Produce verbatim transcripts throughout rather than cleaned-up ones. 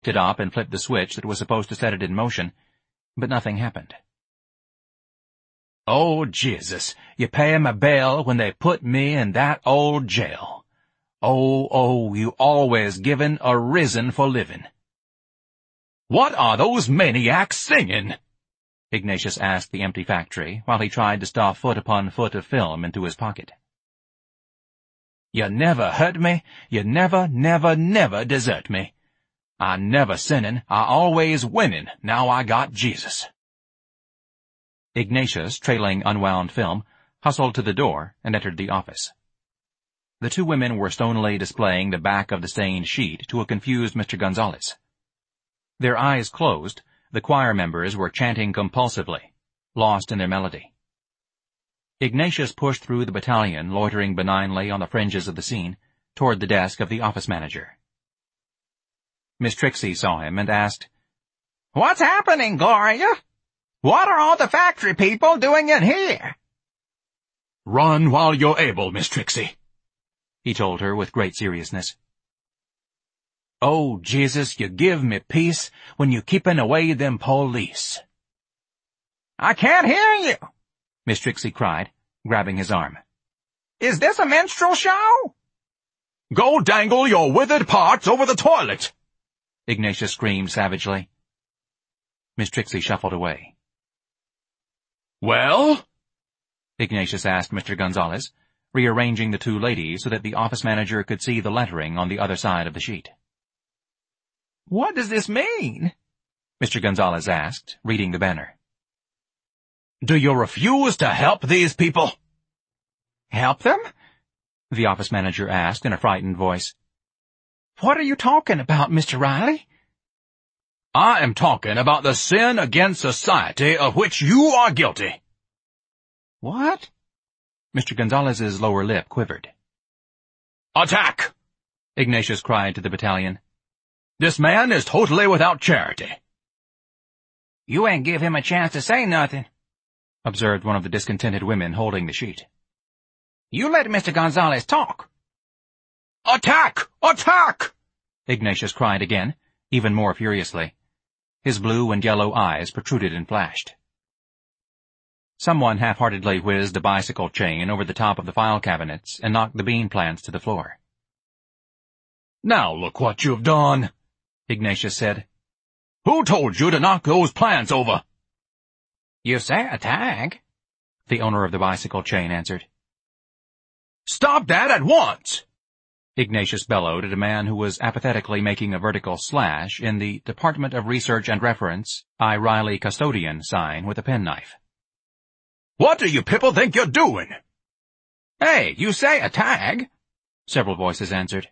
picked it up and flipped the switch that was supposed to set it in motion, but nothing happened. "Oh, Jesus, you pay my bail when they put me in that old jail. Oh, oh, you always givin' a reason for livin'." "What are those maniacs singing?" Ignatius asked the empty factory, while he tried to stuff foot upon foot of film into his pocket. "You never hurt me, you never, never, never desert me. I never sinnin', I always winnin', now I got Jesus." Ignatius, trailing unwound film, hustled to the door and entered the office. The two women were stonily displaying the back of the stained sheet to a confused Mister Gonzalez. Their eyes closed, the choir members were chanting compulsively, lost in their melody. Ignatius pushed through the battalion loitering benignly on the fringes of the scene, toward the desk of the office manager. Miss Trixie saw him and asked, "What's happening, Gloria? What are all the factory people doing in here?" "Run while you're able, Miss Trixie," he told her with great seriousness. "Oh, Jesus, you give me peace when you keepin' away them police." "I can't hear you," Miss Trixie cried, grabbing his arm. "Is this a minstrel show?" "Go dangle your withered parts over the toilet," Ignatius screamed savagely. Miss Trixie shuffled away. "Well?" Ignatius asked Mister Gonzalez, rearranging the two ladies so that the office manager could see the lettering on the other side of the sheet. "What does this mean?" Mister Gonzalez asked, reading the banner. "Do you refuse to help these people?" "Help them?" the office manager asked in a frightened voice. "What are you talking about, Mister Riley?" "I am talking about the sin against society of which you are guilty." "What?" Mister Gonzalez's lower lip quivered. "Attack!" Ignatius cried to the battalion. "This man is totally without charity." "You ain't give him a chance to say nothing," observed one of the discontented women holding the sheet. "You let Mister Gonzalez talk." "Attack! Attack!" Ignatius cried again, even more furiously. His blue and yellow eyes protruded and flashed. Someone half-heartedly whizzed a bicycle chain over the top of the file cabinets and knocked the bean plants to the floor. "Now look what you've done," Ignatius said. "Who told you to knock those plants over?" "You say a tag," the owner of the bicycle chain answered. "Stop that at once!" Ignatius bellowed at a man who was apathetically making a vertical slash in the Department of Research and Reference, I. Riley Custodian sign with a penknife. "What do you people think you're doing?" "Hey, you say a tag," several voices answered.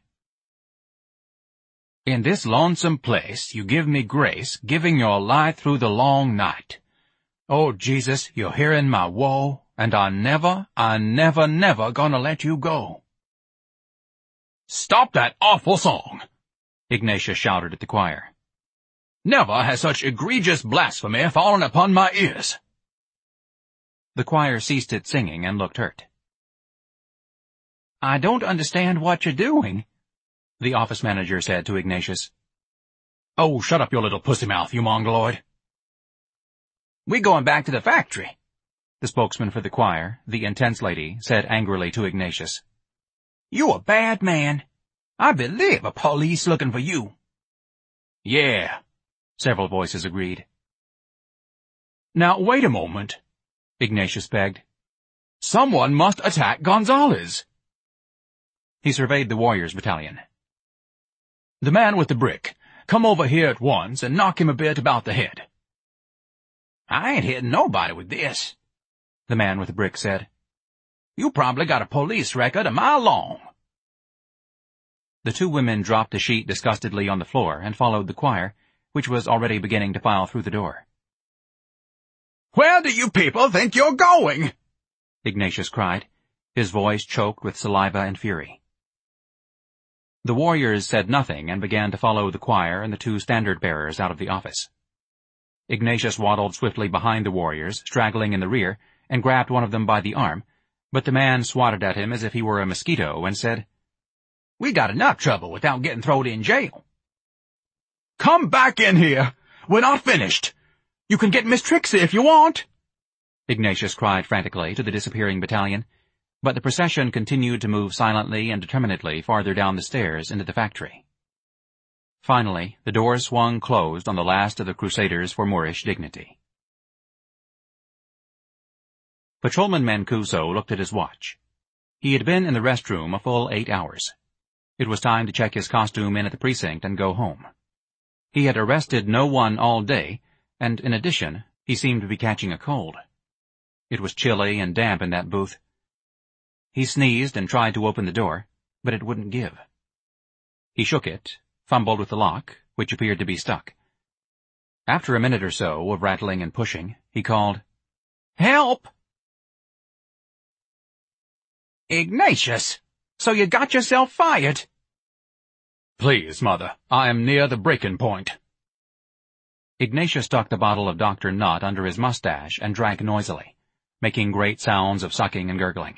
"In this lonesome place you give me grace, giving your light through the long night. Oh, Jesus, you're hearing my woe, and I never, I never, never gonna let you go." "Stop that awful song!" Ignatius shouted at the choir. "Never has such egregious blasphemy fallen upon my ears." The choir ceased its singing and looked hurt. "I don't understand what you're doing," the office manager said to Ignatius. "Oh, shut up your little pussy mouth, you mongoloid." "We going back to the factory," the spokesman for the choir, the intense lady, said angrily to Ignatius. "You a bad man. I believe a police looking for you." "Yeah," several voices agreed. "Now wait a moment," Ignatius begged. "Someone must attack Gonzalez." He surveyed the Warriors battalion. "The man with the brick, come over here at once and knock him a bit about the head." "I ain't hitting nobody with this," the man with the brick said. "You probably got a police record a mile long." The two women dropped the sheet disgustedly on the floor and followed the choir, which was already beginning to file through the door. "Where do you people think you're going?" Ignatius cried, his voice choked with saliva and fury. The Warriors said nothing and began to follow the choir and the two standard-bearers out of the office. Ignatius waddled swiftly behind the Warriors, straggling in the rear, and grabbed one of them by the arm, but the man swatted at him as if he were a mosquito and said, "We got enough trouble without getting thrown in jail." Come back in here. We're not finished. You can get Miss Trixie if you want," Ignatius cried frantically to the disappearing battalion, but the procession continued to move silently and determinedly farther down the stairs into the factory. Finally, the doors swung closed on the last of the Crusaders for Moorish dignity. Patrolman Mancuso looked at his watch. He had been in the restroom a full eight hours. It was time to check his costume in at the precinct and go home. He had arrested no one all day, and in addition, he seemed to be catching a cold. It was chilly and damp in that booth. He sneezed and tried to open the door, but it wouldn't give. He shook it, fumbled with the lock, which appeared to be stuck. After a minute or so of rattling and pushing, he called, "Help!" "Ignatius, so you got yourself fired?" "Please, Mother, I am near the breaking point." Ignatius stuck the bottle of Doctor Nutt under his mustache and drank noisily, making great sounds of sucking and gurgling.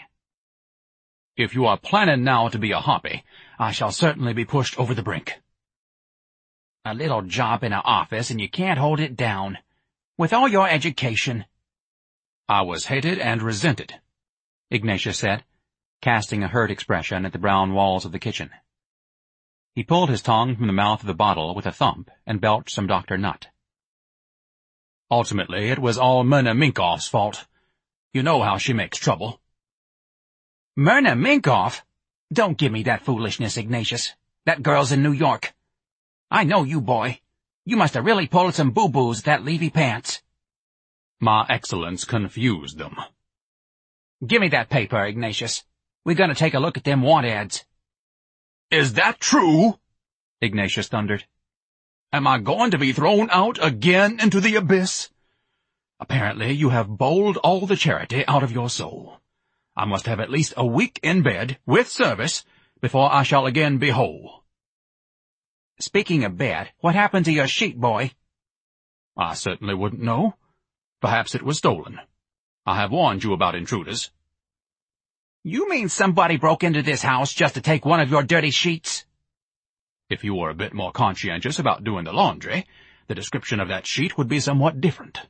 "If you are planning now to be a hoppy, I shall certainly be pushed over the brink." "A little job in an office and you can't hold it down. With all your education." "I was hated and resented," Ignatius said, casting a hurt expression at the brown walls of the kitchen. He pulled his tongue from the mouth of the bottle with a thump and belched some Doctor Nutt. "Ultimately, it was all Myrna Minkoff's fault. You know how she makes trouble." "Myrna Minkoff? Don't give me that foolishness, Ignatius. That girl's in New York. I know you, boy. You must have really pulled some boo-boos at that Levy pants." "My excellence confused them." "Give me that paper, Ignatius. We're going to take a look at them want ads." "Is that true?" Ignatius thundered. "Am I going to be thrown out again into the abyss? Apparently you have bowled all the charity out of your soul. I must have at least a week in bed, with service, before I shall again be whole." "Speaking of bed, what happened to your sheet, boy?" "I certainly wouldn't know. Perhaps it was stolen. I have warned you about intruders." "You mean somebody broke into this house just to take one of your dirty sheets?" "If you were a bit more conscientious about doing the laundry, the description of that sheet would be somewhat different."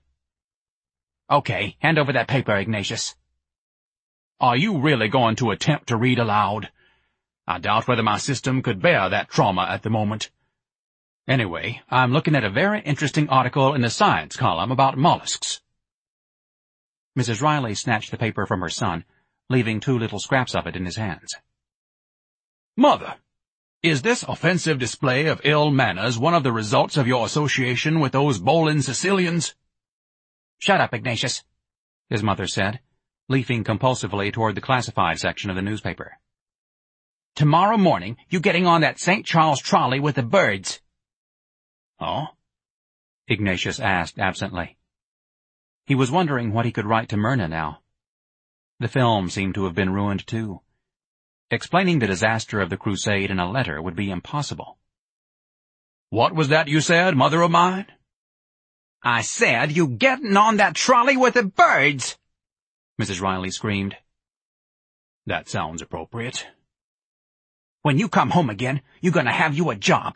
"Okay, hand over that paper, Ignatius." "Are you really going to attempt to read aloud? I doubt whether my system could bear that trauma at the moment. Anyway, I'm looking at a very interesting article in the science column about mollusks." Missus Riley snatched the paper from her son, leaving two little scraps of it in his hands. "Mother, is this offensive display of ill manners one of the results of your association with those bowling Sicilians?" "Shut up, Ignatius," his mother said, leafing compulsively toward the classified section of the newspaper. "Tomorrow morning, you getting on that Saint Charles trolley with the birds." "Oh?" Ignatius asked absently. He was wondering what he could write to Myrna now. The film seemed to have been ruined too. Explaining the disaster of the crusade in a letter would be impossible. "What was that you said, mother of mine?" "I said you getting on that trolley with the birds!" Missus Riley screamed. "That sounds appropriate." "When you come home again, you're going to have you a job."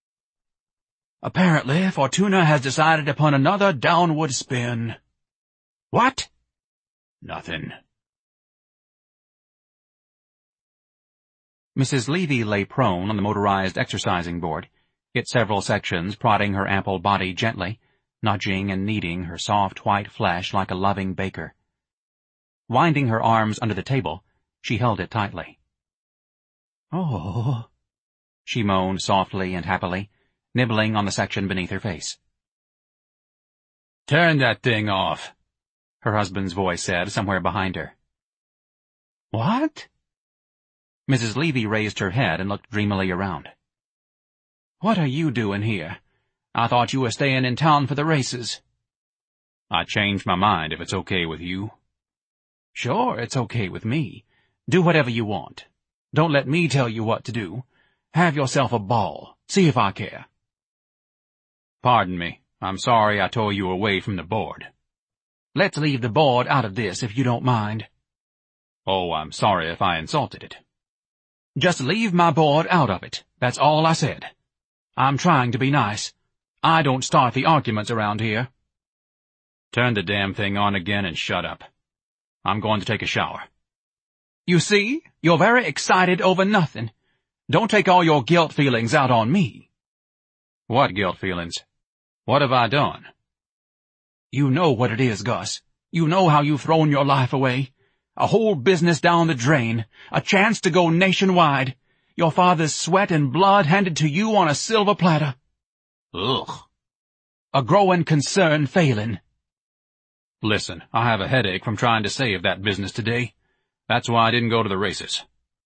"Apparently, Fortuna has decided upon another downward spin." "What?" "Nothing." Missus Levy lay prone on the motorized exercising board, its several sections prodding her ample body gently, nudging and kneading her soft white flesh like a loving baker. Winding her arms under the table, she held it tightly. "Oh," she moaned softly and happily, nibbling on the section beneath her face. "Turn that thing off," her husband's voice said somewhere behind her. "What?" Missus Levy raised her head and looked dreamily around. "What are you doing here? I thought you were staying in town for the races." "I changed my mind if it's okay with you." "Sure, it's okay with me. Do whatever you want. Don't let me tell you what to do. Have yourself a ball. See if I care." "Pardon me. I'm sorry I tore you away from the board." "Let's leave the board out of this if you don't mind." "Oh, I'm sorry if I insulted it." "Just leave my board out of it. That's all I said. I'm trying to be nice. I don't start the arguments around here. Turn the damn thing on again and shut up. I'm going to take a shower. You see, you're very excited over nothing. Don't take all your guilt feelings out on me. What guilt feelings? What have I done? You know what it is, Gus. You know how you've thrown your life away. A whole business down the drain. A chance to go nationwide. Your father's sweat and blood handed to you on a silver platter. Ugh. A growing concern failing. Listen, I have a headache from trying to save that business today. That's why I didn't go to the races.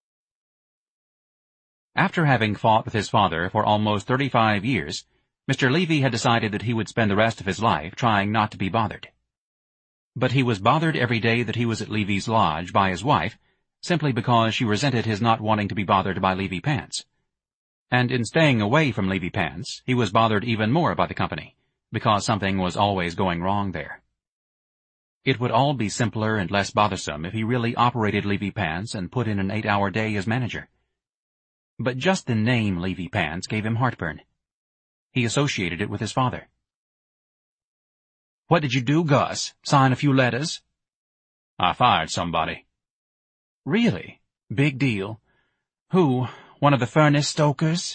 After having fought with his father for almost thirty-five years, Mister Levy had decided that he would spend the rest of his life trying not to be bothered. But he was bothered every day that he was at Levy's lodge by his wife, simply because she resented his not wanting to be bothered by Levy Pants. And in staying away from Levy Pants, he was bothered even more by the company, because something was always going wrong there. It would all be simpler and less bothersome if he really operated Levy Pants and put in an eight-hour day as manager. But just the name Levy Pants gave him heartburn. He associated it with his father. What did you do, Gus? Sign a few letters? I fired somebody. Really? Big deal. Who? One of the furnace stokers?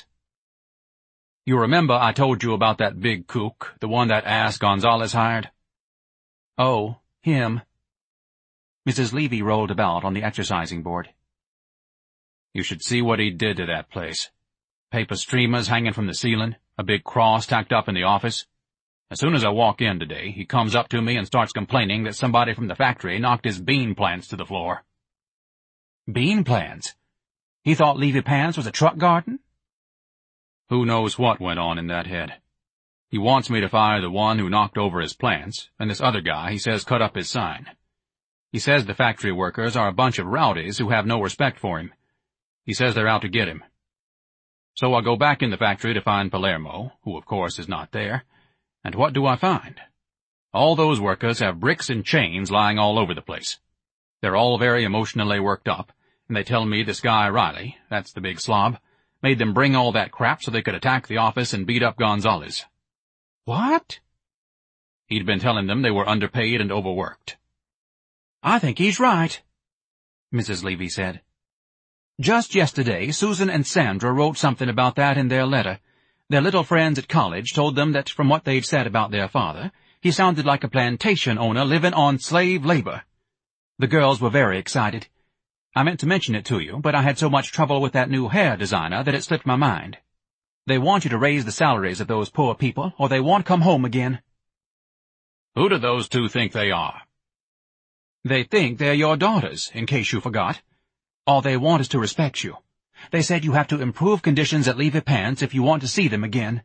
You remember I told you about that big kook, the one that ass Gonzalez hired? Oh, him. Missus Levy rolled about on the exercising board. You should see what he did to that place. Paper streamers hanging from the ceiling, a big cross tacked up in the office. As soon as I walk in today, he comes up to me and starts complaining that somebody from the factory knocked his bean plants to the floor. Bean plants? He thought Levy Pants was a truck garden? Who knows what went on in that head. He wants me to fire the one who knocked over his plants, and this other guy he says cut up his sign. He says the factory workers are a bunch of rowdies who have no respect for him. He says they're out to get him. So I go back in the factory to find Palermo, who of course is not there, and what do I find? All those workers have bricks and chains lying all over the place. They're all very emotionally worked up, and they tell me this guy Riley, that's the big slob, made them bring all that crap so they could attack the office and beat up Gonzalez. What? He'd been telling them they were underpaid and overworked. I think he's right, Missus Levy said. Just yesterday, Susan and Sandra wrote something about that in their letter. Their little friends at college told them that from what they'd said about their father, he sounded like a plantation owner living on slave labor. The girls were very excited. I meant to mention it to you, but I had so much trouble with that new hair designer that it slipped my mind. They want you to raise the salaries of those poor people, or they won't come home again. Who do those two think they are? They think they're your daughters, in case you forgot. All they want is to respect you. They said you have to improve conditions at Levy Pants if you want to see them again.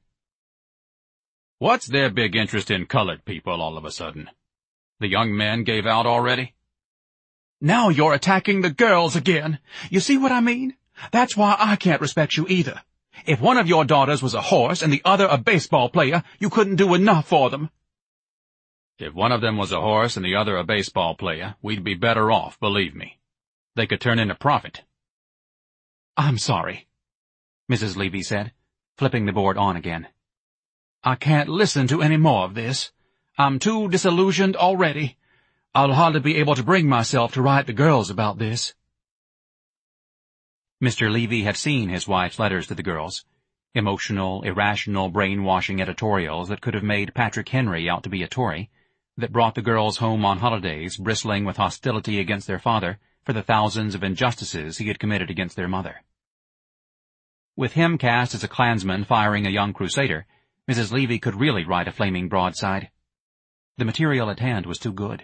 What's their big interest in colored people all of a sudden? The young men gave out already? Now you're attacking the girls again. You see what I mean? That's why I can't respect you either. If one of your daughters was a horse and the other a baseball player, you couldn't do enough for them. If one of them was a horse and the other a baseball player, we'd be better off, believe me. They could turn in a profit. I'm sorry, Missus Levy said, flipping the board on again. I can't listen to any more of this. I'm too disillusioned already. I'll hardly be able to bring myself to write the girls about this. Mister Levy had seen his wife's letters to the girls, emotional, irrational, brainwashing editorials that could have made Patrick Henry out to be a Tory, that brought the girls home on holidays bristling with hostility against their father for the thousands of injustices he had committed against their mother. With him cast as a Klansman firing a young crusader, Missus Levy could really write a flaming broadside. The material at hand was too good.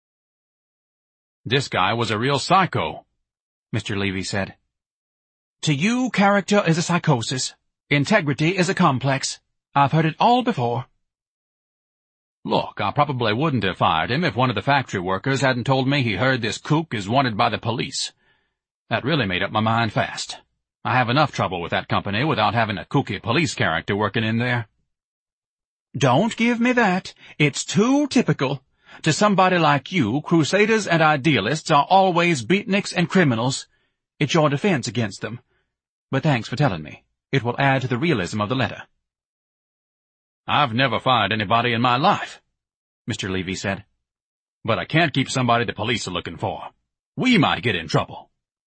This guy was a real psycho, Mister Levy said. To you, character is a psychosis. Integrity is a complex. I've heard it all before. Look, I probably wouldn't have fired him if one of the factory workers hadn't told me he heard this kook is wanted by the police. That really made up my mind fast. I have enough trouble with that company without having a kooky police character working in there. Don't give me that. It's too typical. To somebody like you, crusaders and idealists are always beatniks and criminals. It's your defense against them. But thanks for telling me. It will add to the realism of the letter. I've never fired anybody in my life, Mister Levy said. But I can't keep somebody the police are looking for. We might get in trouble.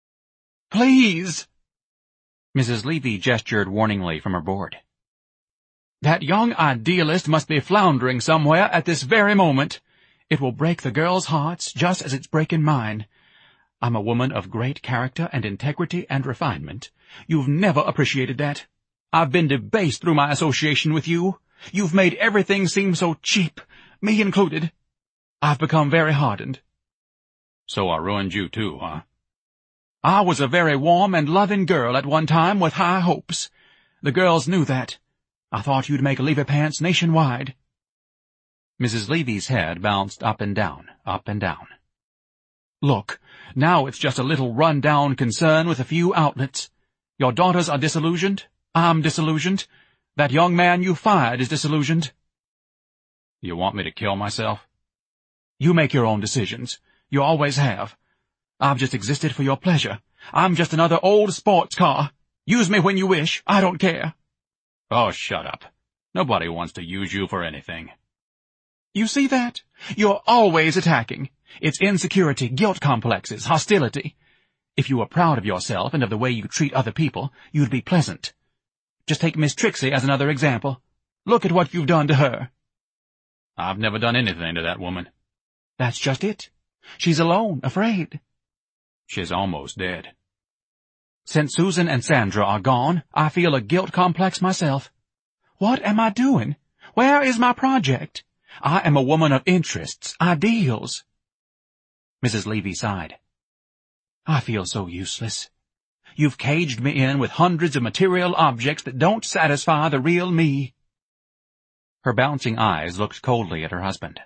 Please! Missus Levy gestured warningly from her board. That young idealist must be floundering somewhere at this very moment. It will break the girls' hearts just as it's breaking mine. I'm a woman of great character and integrity and refinement. You've never appreciated that. I've been debased through my association with you. You've made everything seem so cheap, me included. I've become very hardened. So I ruined you too, huh? I was a very warm and loving girl at one time with high hopes. The girls knew that. I thought you'd make Levy pants nationwide. Missus Levy's head bounced up and down, up and down. Look, now it's just a little run-down concern with a few outlets. Your daughters are disillusioned. I'm disillusioned. That young man you fired is disillusioned. You want me to kill myself? You make your own decisions. You always have. I've just existed for your pleasure. I'm just another old sports car. Use me when you wish. I don't care. Oh, shut up. Nobody wants to use you for anything. You see that? You're always attacking. It's insecurity, guilt complexes, hostility. If you were proud of yourself and of the way you treat other people, you'd be pleasant. Just take Miss Trixie as another example. Look at what you've done to her. I've never done anything to that woman. That's just it. She's alone, afraid. She's almost dead. Since Susan and Sandra are gone, I feel a guilt complex myself. What am I doing? Where is my project? I am a woman of interests, ideals. Missus Levy sighed. I feel so useless. You've caged me in with hundreds of material objects that don't satisfy the real me. Her bouncing eyes looked coldly at her husband.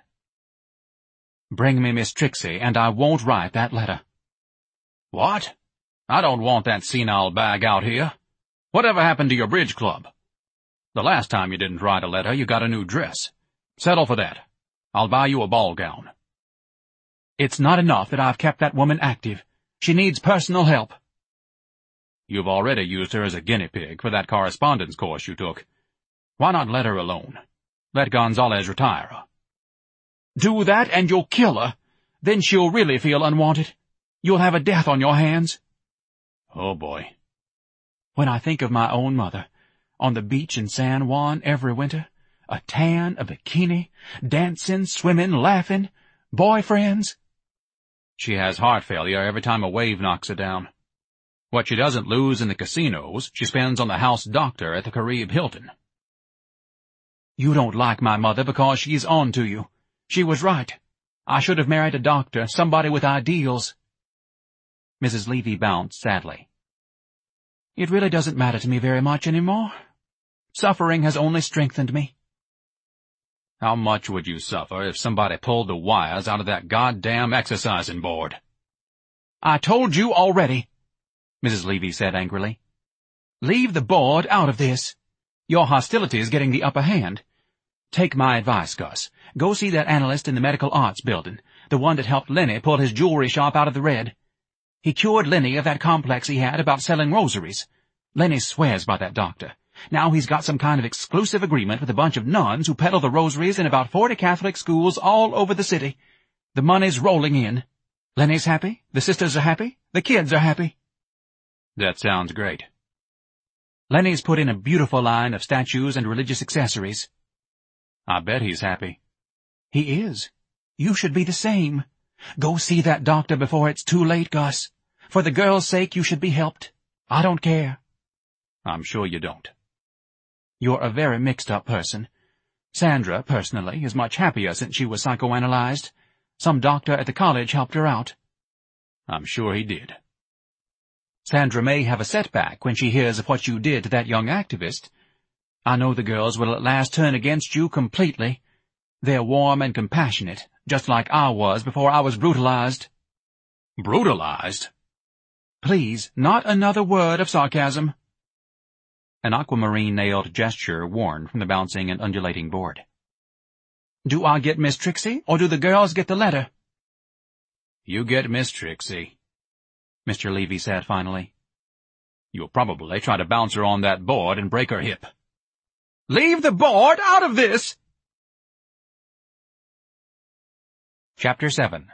Bring me Miss Trixie, and I won't write that letter. What? I don't want that senile bag out here. Whatever happened to your bridge club? The last time you didn't write a letter, you got a new dress. Settle for that. I'll buy you a ball gown. It's not enough that I've kept that woman active. She needs personal help. You've already used her as a guinea pig for that correspondence course you took. Why not let her alone? Let Gonzalez retire her. Do that and you'll kill her. Then she'll really feel unwanted. You'll have a death on your hands. Oh, boy. When I think of my own mother, on the beach in San Juan every winter, a tan, a bikini, dancing, swimming, laughing, boyfriends. She has heart failure every time a wave knocks her down. What she doesn't lose in the casinos, she spends on the house doctor at the Carib Hilton. You don't like my mother because she's on to you. She was right. I should have married a doctor, somebody with ideals. Missus Levy bounced sadly. It really doesn't matter to me very much anymore. Suffering has only strengthened me. How much would you suffer if somebody pulled the wires out of that goddamn exercising board? I told you already, Missus Levy said angrily. Leave the board out of this. Your hostility is getting the upper hand. Take my advice, Gus. Go see that analyst in the Medical Arts Building, the one that helped Lenny pull his jewelry shop out of the red. He cured Lenny of that complex he had about selling rosaries. Lenny swears by that doctor. Now he's got some kind of exclusive agreement with a bunch of nuns who peddle the rosaries in about forty Catholic schools all over the city. The money's rolling in. Lenny's happy, the sisters are happy, the kids are happy. That sounds great. Lenny's put in a beautiful line of statues and religious accessories. I bet he's happy. He is. You should be the same. Go see that doctor before it's too late, Gus. For the girl's sake, you should be helped. I don't care. I'm sure you don't. You're a very mixed-up person. Sandra, personally, is much happier since she was psychoanalyzed. Some doctor at the college helped her out. I'm sure he did. Sandra may have a setback when she hears of what you did to that young activist. I know the girls will at last turn against you completely. They're warm and compassionate, just like I was before I was brutalized. Brutalized? Please, not another word of sarcasm. An aquamarine-nailed gesture warned from the bouncing and undulating board. Do I get Miss Trixie, or do the girls get the letter? You get Miss Trixie, Mister Levy said finally. You'll probably try to bounce her on that board and break her hip. Leave the board out of this! Chapter seven.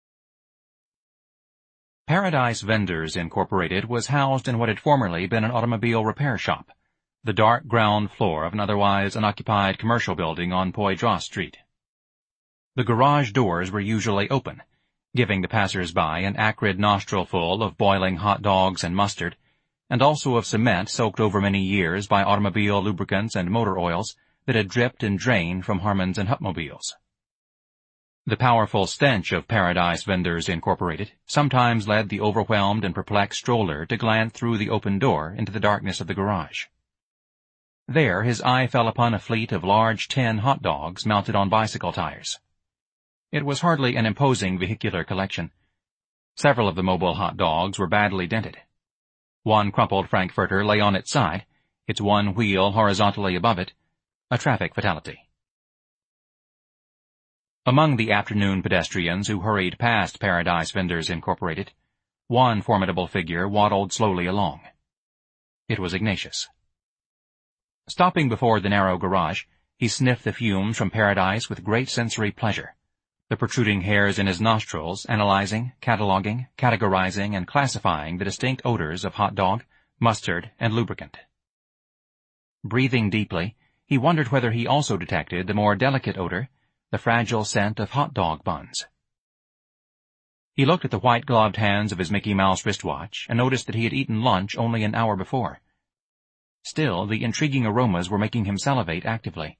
Paradise Vendors, Incorporated was housed in what had formerly been an automobile repair shop, the dark ground floor of an otherwise unoccupied commercial building on Poydras Street. The garage doors were usually open, giving the passers-by an acrid nostrilful of boiling hot dogs and mustard, and also of cement soaked over many years by automobile lubricants and motor oils that had dripped and drained from Harmons and Hupmobiles. The powerful stench of Paradise Vendors, Incorporated sometimes led the overwhelmed and perplexed stroller to glance through the open door into the darkness of the garage. There his eye fell upon a fleet of large tin hot dogs mounted on bicycle tires. It was hardly an imposing vehicular collection. Several of the mobile hot dogs were badly dented. One crumpled frankfurter lay on its side, its one wheel horizontally above it, a traffic fatality. Among the afternoon pedestrians who hurried past Paradise Vendors, Incorporated, one formidable figure waddled slowly along. It was Ignatius. Stopping before the narrow garage, he sniffed the fumes from Paradise with great sensory pleasure, the protruding hairs in his nostrils analyzing, cataloging, categorizing, and classifying the distinct odors of hot dog, mustard, and lubricant. Breathing deeply, he wondered whether he also detected the more delicate odor, the fragile scent of hot dog buns. He looked at the white-gloved hands of his Mickey Mouse wristwatch and noticed that he had eaten lunch only an hour before. Still, the intriguing aromas were making him salivate actively.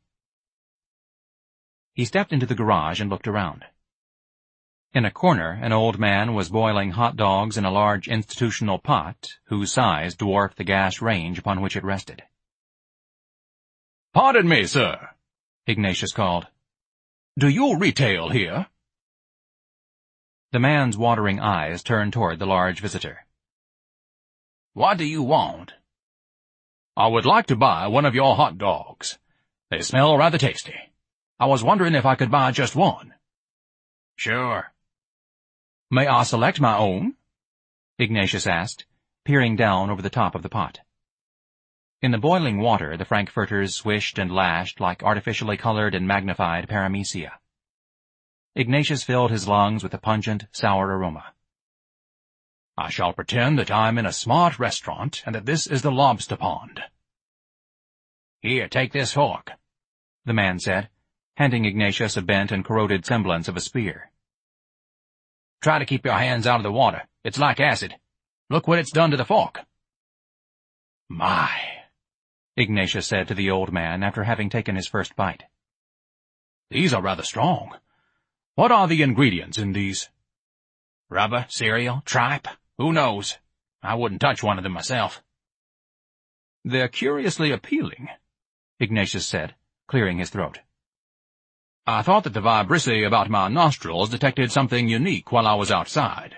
He stepped into the garage and looked around. In a corner, an old man was boiling hot dogs in a large institutional pot whose size dwarfed the gas range upon which it rested. "Pardon me, sir," Ignatius called. "Do you retail here?" The man's watering eyes turned toward the large visitor. "What do you want?" "I would like to buy one of your hot dogs. They smell rather tasty. I was wondering if I could buy just one." "Sure." "May I select my own?" Ignatius asked, peering down over the top of the pot. In the boiling water, the frankfurters swished and lashed like artificially colored and magnified paramecia. Ignatius filled his lungs with a pungent, sour aroma. "I shall pretend that I am in a smart restaurant and that this is the lobster pond." "Here, take this fork," the man said, handing Ignatius a bent and corroded semblance of a spear. "Try to keep your hands out of the water. It's like acid. Look what it's done to the fork." "My," Ignatius said to the old man after having taken his first bite. "These are rather strong. What are the ingredients in these?" "Rubber, cereal, tripe. Who knows? I wouldn't touch one of them myself." "They're curiously appealing," Ignatius said, clearing his throat. "I thought that the vibrissae about my nostrils detected something unique while I was outside."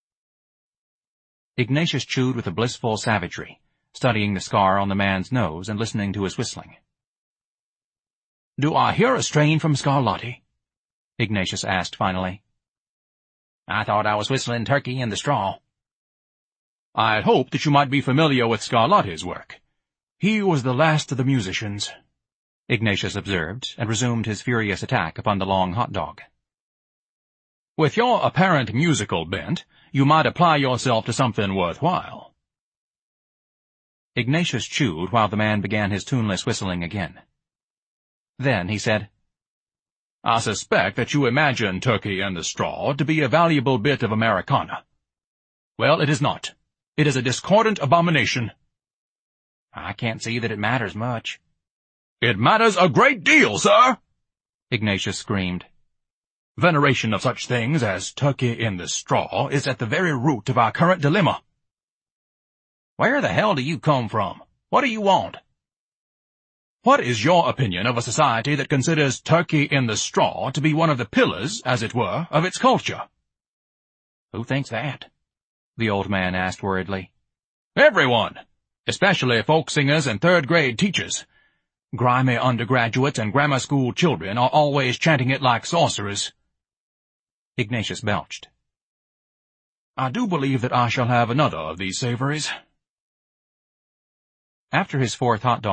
Ignatius chewed with a blissful savagery, studying the scar on the man's nose and listening to his whistling. "Do I hear a strain from Scarlatti?" Ignatius asked finally. "I thought I was whistling Turkey in the Straw." "I had hoped that you might be familiar with Scarlatti's work. He was the last of the musicians," Ignatius observed, and resumed his furious attack upon the long hot dog. "With your apparent musical bent, you might apply yourself to something worthwhile." Ignatius chewed while the man began his tuneless whistling again. Then he said, "I suspect that you imagine Turkey in the Straw to be a valuable bit of Americana. Well, it is not. It is a discordant abomination." "I can't see that it matters much." "It matters a great deal, sir!" Ignatius screamed. "Veneration of such things as Turkey in the Straw is at the very root of our current dilemma." "Where the hell do you come from? What do you want?" "What is your opinion of a society that considers Turkey in the Straw to be one of the pillars, as it were, of its culture?" "Who thinks that?" the old man asked worriedly. "Everyone, especially folk singers and third-grade teachers. Grimy undergraduates and grammar school children are always chanting it like sorcerers." Ignatius belched. "I do believe that I shall have another of these savories." After his fourth hot dog,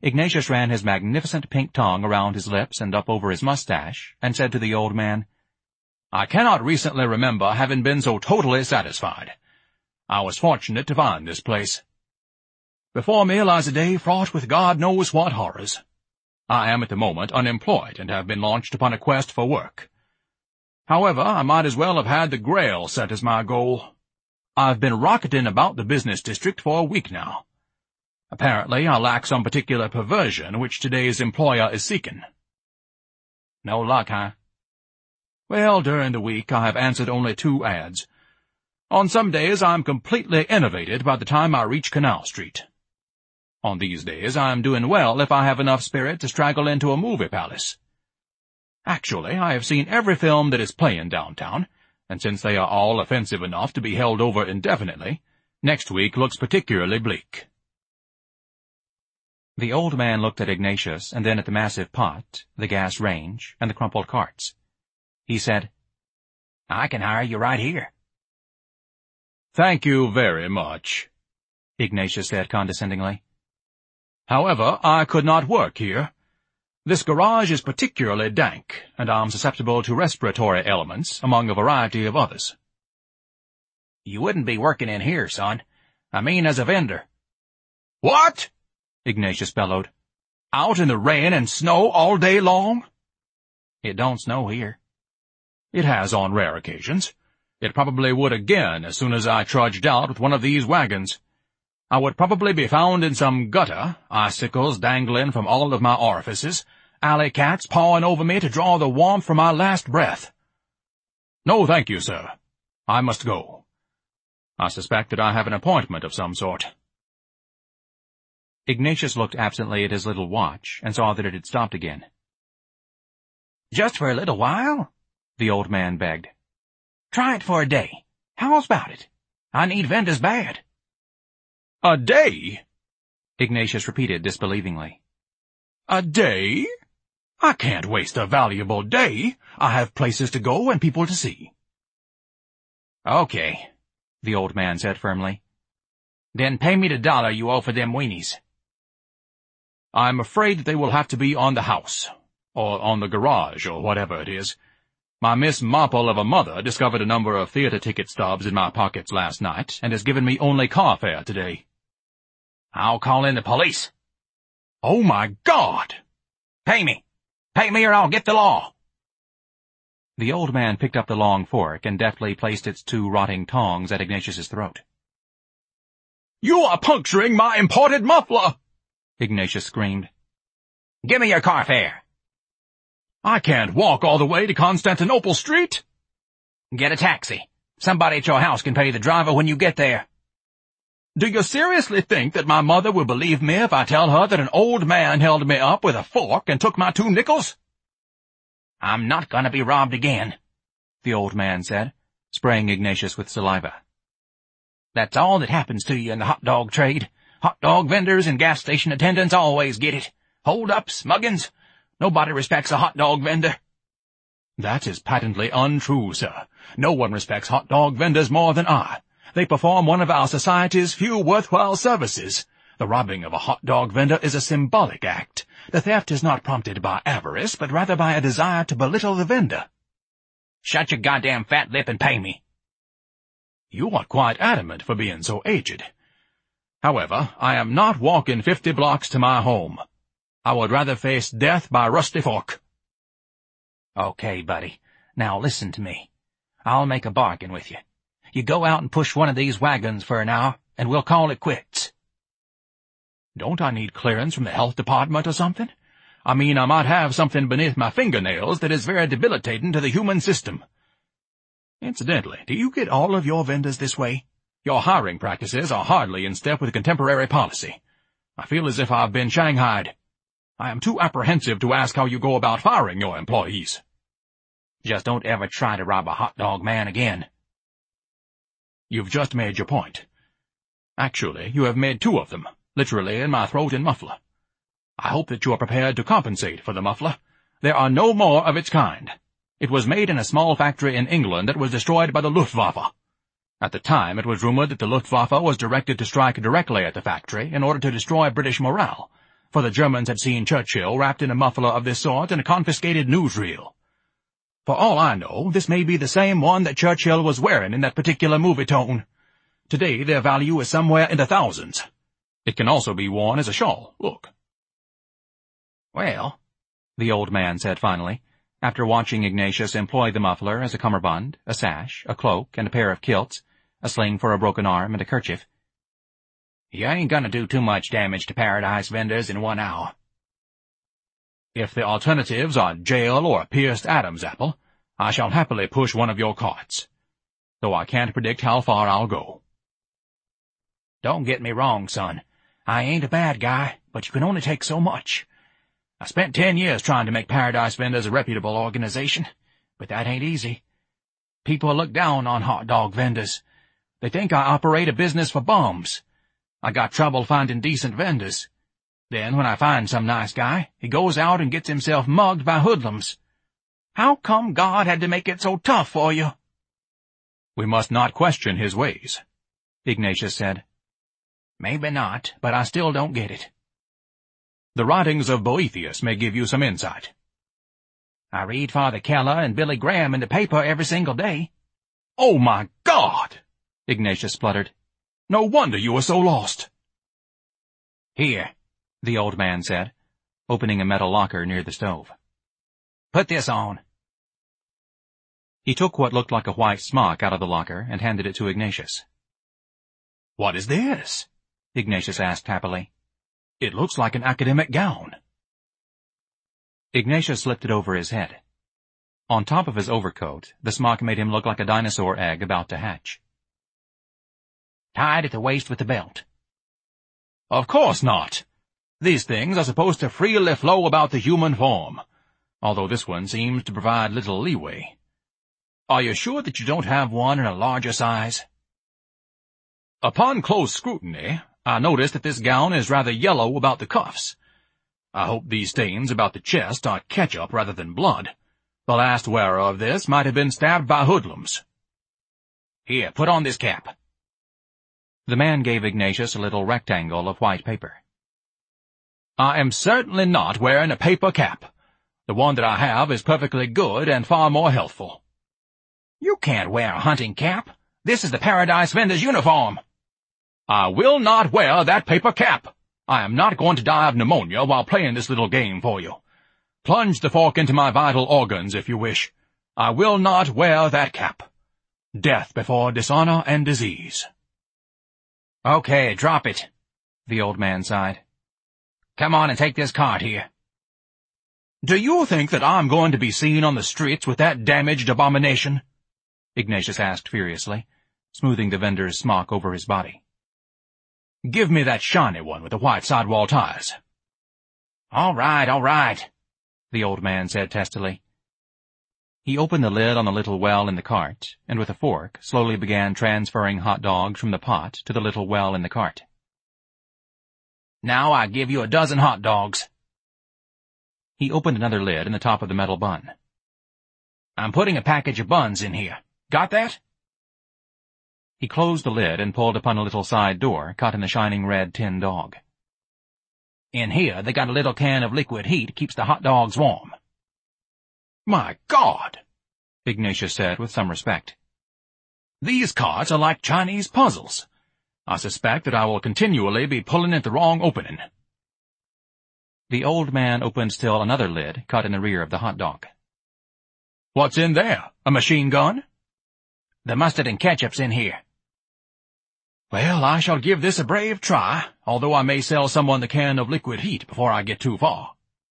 Ignatius ran his magnificent pink tongue around his lips and up over his mustache, and said to the old man, "I cannot recently remember having been so totally satisfied. I was fortunate to find this place. Before me lies a day fraught with God knows what horrors. I am at the moment unemployed and have been launched upon a quest for work. However, I might as well have had the Grail set as my goal. I've been rocketing about the business district for a week now. Apparently, I lack some particular perversion which today's employer is seeking." "No luck, huh?" "Well, during the week I have answered only two ads. On some days I am completely enervated by the time I reach Canal Street. On these days I am doing well if I have enough spirit to straggle into a movie palace. Actually, I have seen every film that is playing downtown, and since they are all offensive enough to be held over indefinitely, next week looks particularly bleak." The old man looked at Ignatius and then at the massive pot, the gas range, and the crumpled carts. He said, "I can hire you right here." "Thank you very much," Ignatius said condescendingly. "However, I could not work here. This garage is particularly dank, and I am susceptible to respiratory ailments, among a variety of others." "You wouldn't be working in here, son. I mean as a vendor." "What?" Ignatius bellowed. "Out in the rain and snow all day long?" "It don't snow here." "It has on rare occasions. It probably would again as soon as I trudged out with one of these wagons. I would probably be found in some gutter, icicles dangling from all of my orifices, alley cats pawing over me to draw the warmth from my last breath. No, thank you, sir. I must go. I suspect that I have an appointment of some sort." Ignatius looked absently at his little watch and saw that it had stopped again. "Just for a little while?" the old man begged. "Try it for a day. How's about it? I need vendors bad." "A day?" Ignatius repeated disbelievingly. "A day? I can't waste a valuable day. I have places to go and people to see." "Okay," the old man said firmly. "Then pay me the dollar you owe for them weenies." "I'm afraid that they will have to be on the house, or on the garage, or whatever it is. My Miss Marple of a mother discovered a number of theater ticket stubs in my pockets last night, and has given me only car fare today." "I'll call in the police." "Oh, my God!" "Pay me! Pay me or I'll get the law!" The old man picked up the long fork and deftly placed its two rotting tongs at Ignatius's throat. "You are puncturing my imported muffler!" Ignatius screamed. "Give me your car fare." "I can't walk all the way to Constantinople Street." "Get a taxi. Somebody at your house can pay the driver when you get there." "Do you seriously think that my mother will believe me if I tell her that an old man held me up with a fork and took my two nickels?" "I'm not going to be robbed again," the old man said, spraying Ignatius with saliva. "That's all that happens to you in the hot dog trade. Hot dog vendors and gas station attendants always get it. Hold-ups, muggins. Nobody respects a hot dog vendor." "That is patently untrue, sir. No one respects hot dog vendors more than I. They perform one of our society's few worthwhile services. The robbing of a hot dog vendor is a symbolic act. The theft is not prompted by avarice, but rather by a desire to belittle the vendor." "Shut your goddamn fat lip and pay me." "You are quite adamant for being so aged. However, I am not walking fifty blocks to my home. I would rather face death by rusty fork." "Okay, buddy. Now listen to me. I'll make a bargain with you. You go out and push one of these wagons for an hour, and we'll call it quits." "Don't I need clearance from the health department or something? I mean, I might have something beneath my fingernails that is very debilitating to the human system. Incidentally, do you get all of your vendors this way? Your hiring practices are hardly in step with contemporary policy. I feel as if I've been shanghaied. I am too apprehensive to ask how you go about firing your employees." "Just don't ever try to rob a hot dog man again." "You've just made your point. Actually, you have made two of them, literally in my throat and muffler. I hope that you are prepared to compensate for the muffler. There are no more of its kind. It was made in a small factory in England that was destroyed by the Luftwaffe. At the time, it was rumored that the Luftwaffe was directed to strike directly at the factory in order to destroy British morale, for the Germans had seen Churchill wrapped in a muffler of this sort in a confiscated newsreel. For all I know, this may be the same one that Churchill was wearing in that particular movie-tone. Today their value is somewhere in the thousands. It can also be worn as a shawl. Look. Well, the old man said finally, after watching Ignatius employ the muffler as a cummerbund, a sash, a cloak, and a pair of kilts, a sling for a broken arm, and a kerchief. You ain't gonna do too much damage to Paradise Vendors in one hour. If the alternatives are jail or a pierced Adam's apple, I shall happily push one of your carts, though I can't predict how far I'll go. Don't get me wrong, son. I ain't a bad guy, but you can only take so much. I spent ten years trying to make Paradise Vendors a reputable organization, but that ain't easy. People look down on hot dog vendors. They think I operate a business for bums. I got trouble finding decent vendors. Then, when I find some nice guy, he goes out and gets himself mugged by hoodlums. How come God had to make it so tough for you? We must not question his ways, Ignatius said. Maybe not, but I still don't get it. The writings of Boethius may give you some insight. I read Father Keller and Billy Graham in the paper every single day. Oh, my God! Ignatius spluttered. No wonder you were so lost. Here, the old man said, opening a metal locker near the stove. Put this on. He took what looked like a white smock out of the locker and handed it to Ignatius. What is this? Ignatius asked happily. It looks like an academic gown. Ignatius slipped it over his head. On top of his overcoat, the smock made him look like a dinosaur egg about to hatch. Tied at the waist with the belt. Of course not. These things are supposed to freely flow about the human form, although this one seems to provide little leeway. Are you sure that you don't have one in a larger size? Upon close scrutiny, I notice that this gown is rather yellow about the cuffs. I hope these stains about the chest are ketchup rather than blood. The last wearer of this might have been stabbed by hoodlums. Here, put on this cap. The man gave Ignatius a little rectangle of white paper. I am certainly not wearing a paper cap. The one that I have is perfectly good and far more healthful. You can't wear a hunting cap. This is the Paradise Vendors uniform. I will not wear that paper cap. I am not going to die of pneumonia while playing this little game for you. Plunge the fork into my vital organs if you wish. I will not wear that cap. Death before dishonor and disease. Okay, drop it, the old man sighed. Come on and take this cart here. Do you think that I'm going to be seen on the streets with that damaged abomination? Ignatius asked furiously, smoothing the vendor's smock over his body. Give me that shiny one with the white sidewall tires. All right, all right, the old man said testily. He opened the lid on the little well in the cart, and with a fork slowly began transferring hot dogs from the pot to the little well in the cart. Now I give you a dozen hot dogs. He opened another lid in the top of the metal bun. I'm putting a package of buns in here. Got that? He closed the lid and pulled upon a little side door cut in the shining red tin dog. In here they got a little can of liquid heat keeps the hot dogs warm. My God, Ignatius said with some respect. These carts are like Chinese puzzles. I suspect that I will continually be pulling at the wrong opening. The old man opened still another lid cut in the rear of the hot dog. What's in there? A machine gun? The mustard and ketchup's in here. Well, I shall give this a brave try, although I may sell someone the can of liquid heat before I get too far.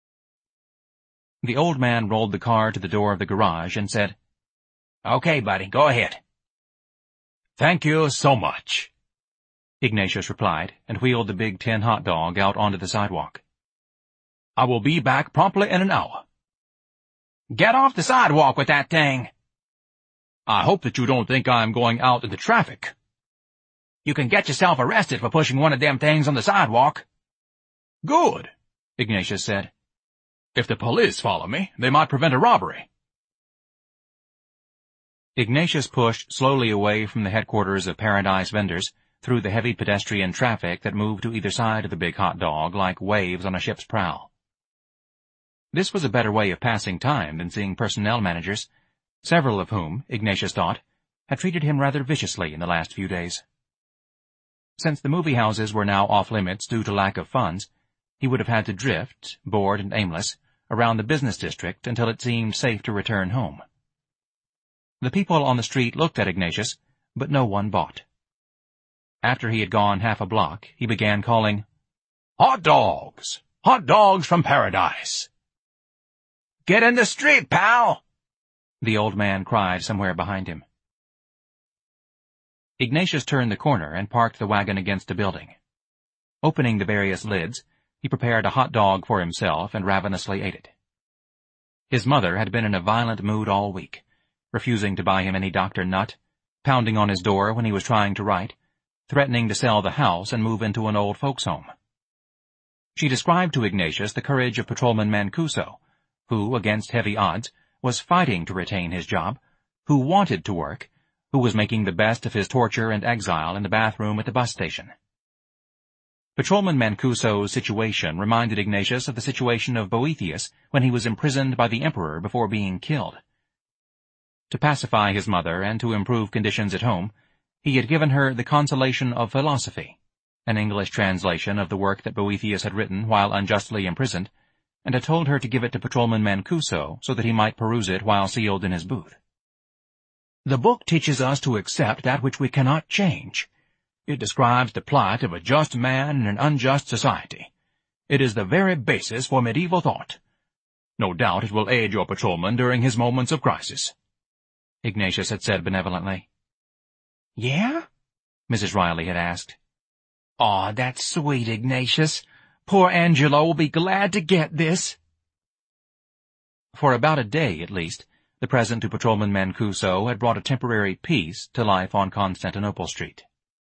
The old man rolled the car to the door of the garage and said, Okay, buddy, go ahead. Thank you so much, Ignatius replied, and wheeled the big tin hot dog out onto the sidewalk. I will be back promptly in an hour. Get off the sidewalk with that thing. I hope that you don't think I am going out into traffic. You can get yourself arrested for pushing one of them things on the sidewalk. Good, Ignatius said. If the police follow me, they might prevent a robbery. Ignatius pushed slowly away from the headquarters of Paradise Vendors, through the heavy pedestrian traffic that moved to either side of the big hot dog like waves on a ship's prow. This was a better way of passing time than seeing personnel managers, several of whom, Ignatius thought, had treated him rather viciously in the last few days. Since the movie houses were now off-limits due to lack of funds, he would have had to drift, bored and aimless, around the business district until it seemed safe to return home. The people on the street looked at Ignatius, but no one bought. After he had gone half a block, he began calling, "Hot dogs! Hot dogs from paradise!" "Get in the street, pal!" the old man cried somewhere behind him. Ignatius turned the corner and parked the wagon against a building. Opening the various lids, he prepared a hot dog for himself and ravenously ate it. His mother had been in a violent mood all week, refusing to buy him any Doctor Nutt, pounding on his door when he was trying to write, threatening to sell the house and move into an old folks' home. She described to Ignatius the courage of Patrolman Mancuso, who, against heavy odds, was fighting to retain his job, who wanted to work, who was making the best of his torture and exile in the bathroom at the bus station. Patrolman Mancuso's situation reminded Ignatius of the situation of Boethius when he was imprisoned by the emperor before being killed. To pacify his mother and to improve conditions at home, he had given her The Consolation of Philosophy, an English translation of the work that Boethius had written while unjustly imprisoned, and had told her to give it to Patrolman Mancuso so that he might peruse it while sealed in his booth. "The book teaches us to accept that which we cannot change. It describes the plight of a just man in an unjust society. It is the very basis for medieval thought. No doubt it will aid your patrolman during his moments of crisis," Ignatius had said benevolently. "Yeah?" Missus Riley had asked. "Aw, that's sweet, Ignatius. Poor Angelo will be glad to get this." For about a day, at least, the present to Patrolman Mancuso had brought a temporary peace to life on Constantinople Street.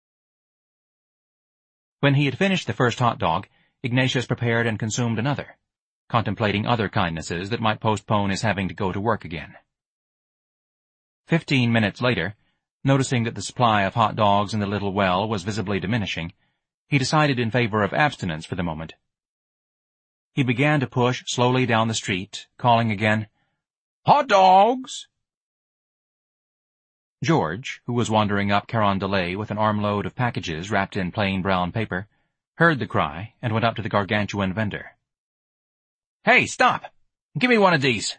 When he had finished the first hot dog, Ignatius prepared and consumed another, contemplating other kindnesses that might postpone his having to go to work again. Fifteen minutes later, noticing that the supply of hot dogs in the little well was visibly diminishing, he decided in favor of abstinence for the moment. He began to push slowly down the street, calling again, "Hot dogs!" George, who was wandering up Carondelet with an armload of packages wrapped in plain brown paper, heard the cry and went up to the gargantuan vendor. "Hey, stop! Give me one of these!"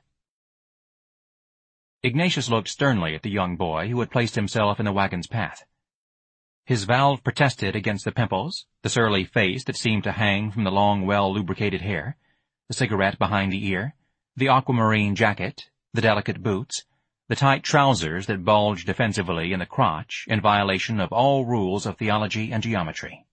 Ignatius looked sternly at the young boy who had placed himself in the wagon's path. His valve protested against the pimples, the surly face that seemed to hang from the long, well-lubricated hair, the cigarette behind the ear, the aquamarine jacket, the delicate boots, the tight trousers that bulged defensively in the crotch in violation of all rules of theology and geometry.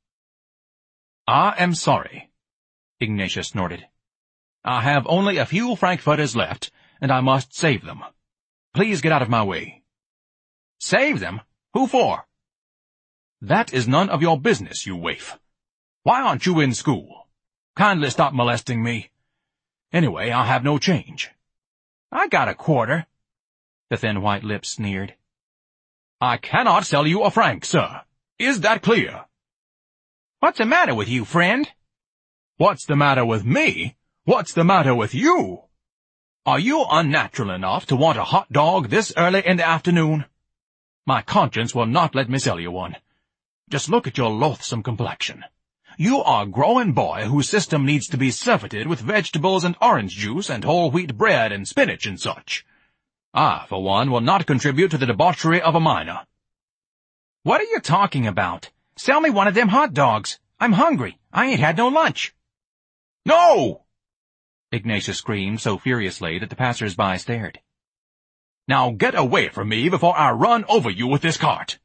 "I am sorry," Ignatius snorted. "I have only a few frankfurters left, and I must save them. Please get out of my way." "Save them? Who for?" "That is none of your business, you waif. Why aren't you in school? Kindly stop molesting me. Anyway, I have no change." "I got a quarter." The thin white lips sneered. "I cannot sell you a franc, sir. Is that clear?" "What's the matter with you, friend?" "What's the matter with me? What's the matter with you? Are you unnatural enough to want a hot dog this early in the afternoon? My conscience will not let me sell you one. Just look at your loathsome complexion. You are a growing boy whose system needs to be surfeited with vegetables and orange juice and whole wheat bread and spinach and such. I, for one, will not contribute to the debauchery of a minor." "What are you talking about? Sell me one of them hot dogs. I'm hungry. I ain't had no lunch." "No!" Ignatius screamed so furiously that the passers-by stared. "Now get away from me before I run over you with this cart."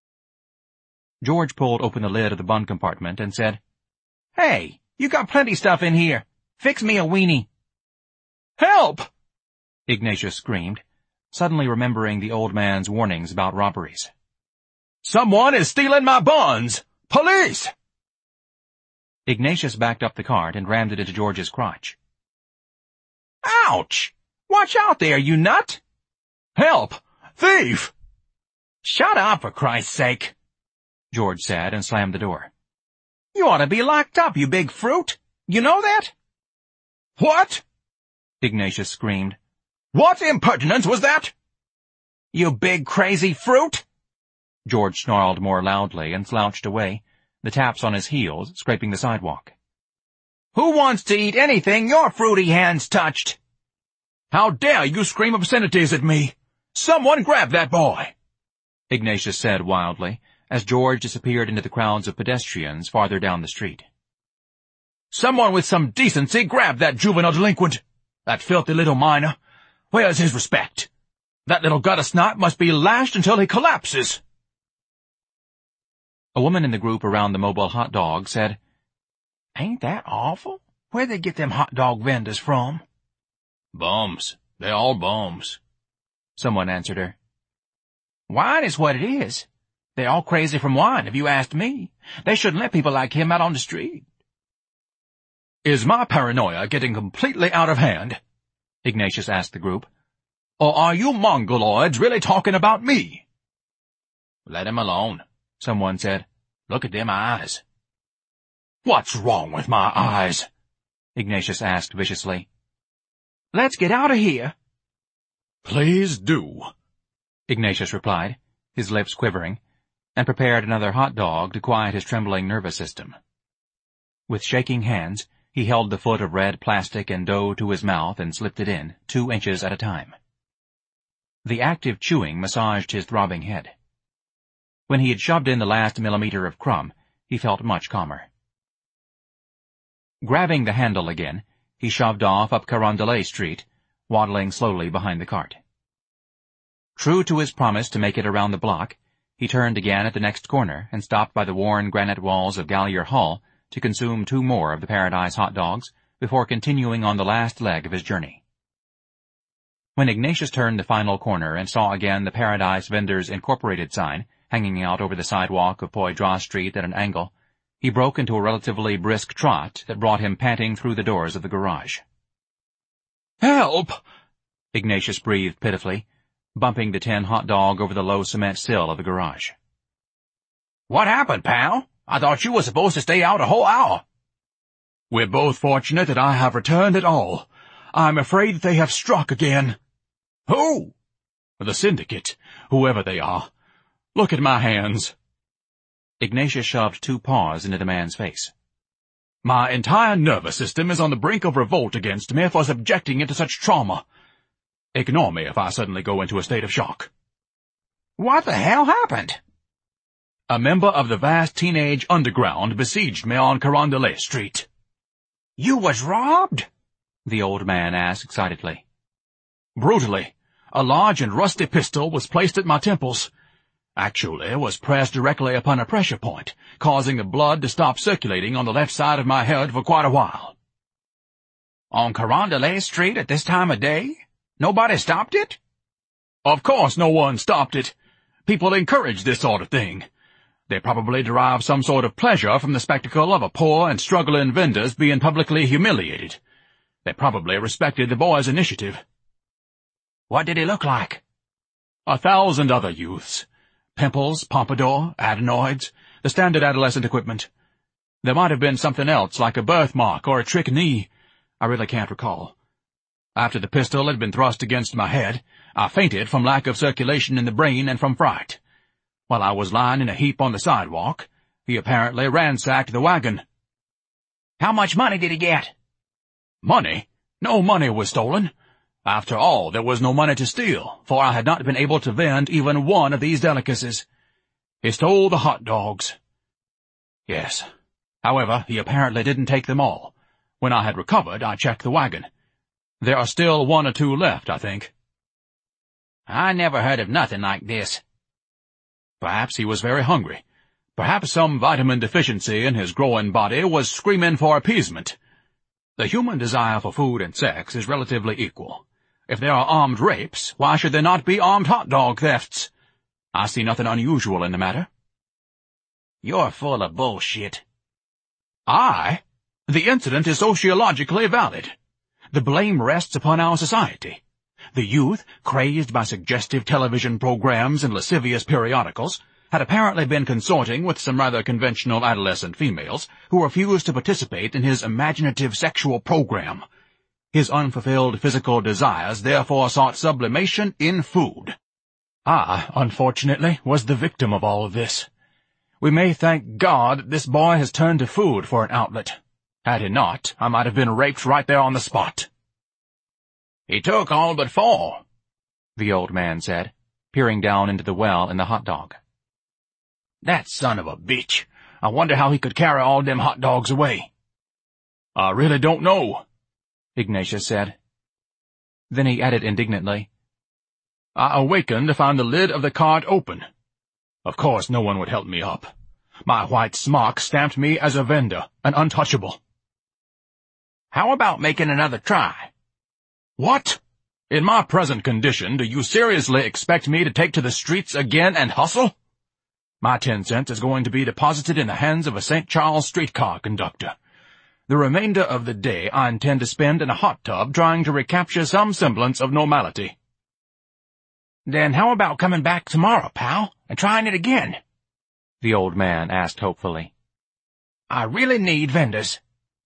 George pulled open the lid of the bun compartment and said, "Hey, you got plenty stuff in here. Fix me a weenie." "Help!" Ignatius screamed, suddenly remembering the old man's warnings about robberies. "Someone is stealing my buns! Police!" Ignatius backed up the cart and rammed it into George's crotch. "Ouch! Watch out there, you nut!" "Help! Thief!" "Shut up, for Christ's sake!" George said, and slammed the door. You ought to be locked up, you big fruit. You know that? What? Ignatius screamed. What impertinence was that? You big crazy fruit! George snarled more loudly and slouched away, the taps on his heels scraping the sidewalk. Who wants to eat anything your fruity hands touched? How dare you scream obscenities at me? Someone grab that boy! Ignatius said wildly, as George disappeared into the crowds of pedestrians farther down the street. Someone with some decency grab that juvenile delinquent! That filthy little minor! Where's his respect? That little gutter snipe must be lashed until he collapses! A woman in the group around the mobile hot dog said, Ain't that awful? Where'd they get them hot dog vendors from? Bums. They're all bums. Someone answered her. Wine is what it is. They're all crazy from wine, if you asked me. They shouldn't let people like him out on the street. Is my paranoia getting completely out of hand? Ignatius asked the group. Or are you mongoloids really talking about me? Let him alone, someone said. Look at them eyes. What's wrong with my eyes? Ignatius asked viciously. Let's get out of here. Please do, Ignatius replied, his lips quivering, and prepared another hot dog to quiet his trembling nervous system. With shaking hands, he held the foot of red plastic and dough to his mouth and slipped it in, two inches at a time. The active chewing massaged his throbbing head. When he had shoved in the last millimeter of crumb, he felt much calmer. Grabbing the handle again, he shoved off up Carondelet Street, waddling slowly behind the cart. True to his promise to make it around the block, he turned again at the next corner and stopped by the worn granite walls of Gallier Hall to consume two more of the Paradise hot dogs before continuing on the last leg of his journey. When Ignatius turned the final corner and saw again the Paradise Vendors Incorporated sign hanging out over the sidewalk of Poydras Street at an angle, he broke into a relatively brisk trot that brought him panting through the doors of the garage. Help! Ignatius breathed pitifully, bumping the tin hot dog over the low cement sill of the garage. What happened, pal? I thought you were supposed to stay out a whole hour. We're both fortunate that I have returned at all. I'm afraid they have struck again. Who? The syndicate, whoever they are. Look at my hands. Ignatius shoved two paws into the man's face. My entire nervous system is on the brink of revolt against me for subjecting it to such trauma. Ignore me if I suddenly go into a state of shock. What the hell happened? A member of the vast teenage underground besieged me on Carondelet Street. You was robbed? The old man asked excitedly. Brutally. A large and rusty pistol was placed at my temples. Actually, was pressed directly upon a pressure point, causing the blood to stop circulating on the left side of my head for quite a while. On Carondelet Street at this time of day? Nobody stopped it? Of course no one stopped it. People encourage this sort of thing. They probably derive some sort of pleasure from the spectacle of a poor and struggling vendors being publicly humiliated. They probably respected the boy's initiative. What did he look like? A thousand other youths. Pimples, pompadour, adenoids, the standard adolescent equipment. There might have been something else, like a birthmark or a trick knee. I really can't recall. After the pistol had been thrust against my head, I fainted from lack of circulation in the brain and from fright. While I was lying in a heap on the sidewalk, he apparently ransacked the wagon. How much money did he get? Money? No money was stolen. After all, there was no money to steal, for I had not been able to vend even one of these delicacies. He stole the hot dogs. Yes. However, he apparently didn't take them all. When I had recovered, I checked the wagon. There are still one or two left, I think. I never heard of nothing like this. Perhaps he was very hungry. Perhaps some vitamin deficiency in his growing body was screaming for appeasement. The human desire for food and sex is relatively equal. If there are armed rapes, why should there not be armed hot dog thefts? I see nothing unusual in the matter. You're full of bullshit. I? The incident is sociologically valid. The blame rests upon our society. The youth, crazed by suggestive television programs and lascivious periodicals, had apparently been consorting with some rather conventional adolescent females who refused to participate in his imaginative sexual program. His unfulfilled physical desires therefore sought sublimation in food. I, unfortunately, was the victim of all of this. We may thank God that this boy has turned to food for an outlet. Had he not, I might have been raped right there on the spot. He took all but four, the old man said, peering down into the well in the hot dog. That son of a bitch. I wonder how he could carry all them hot dogs away. I really don't know, Ignatius said. Then he added indignantly, I awakened to find the lid of the cart open. Of course no one would help me up. My white smock stamped me as a vendor, an untouchable. How about making another try? What? In my present condition, do you seriously expect me to take to the streets again and hustle? My ten cents is going to be deposited in the hands of a Saint Charles streetcar conductor. The remainder of the day I intend to spend in a hot tub trying to recapture some semblance of normality. Then how about coming back tomorrow, pal, and trying it again? The old man asked hopefully. I really need vendors.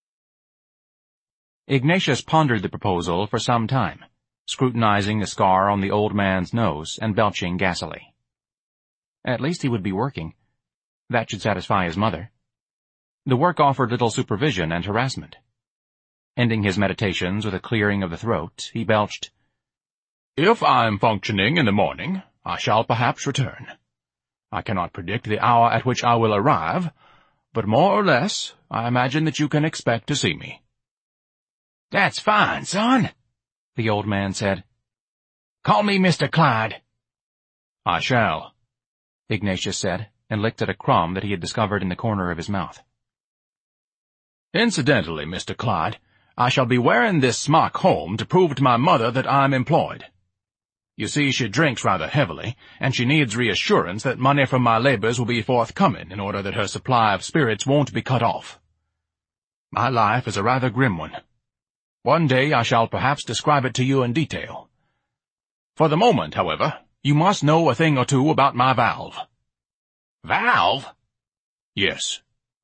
Ignatius pondered the proposal for some time, scrutinizing the scar on the old man's nose and belching gassily. At least he would be working. That should satisfy his mother. The work offered little supervision and harassment. Ending his meditations with a clearing of the throat, he belched, If I am functioning in the morning, I shall perhaps return. I cannot predict the hour at which I will arrive, but more or less, I imagine that you can expect to see me. That's fine, son, the old man said. Call me Mister Clyde. I shall, Ignatius said, and licked at a crumb that he had discovered in the corner of his mouth. Incidentally, Mister Clyde, I shall be wearing this smock home to prove to my mother that I'm employed. You see, she drinks rather heavily, and she needs reassurance that money from my labors will be forthcoming in order that her supply of spirits won't be cut off. My life is a rather grim one. One day I shall perhaps describe it to you in detail. For the moment, however, you must know a thing or two about my valve. Valve? Yes.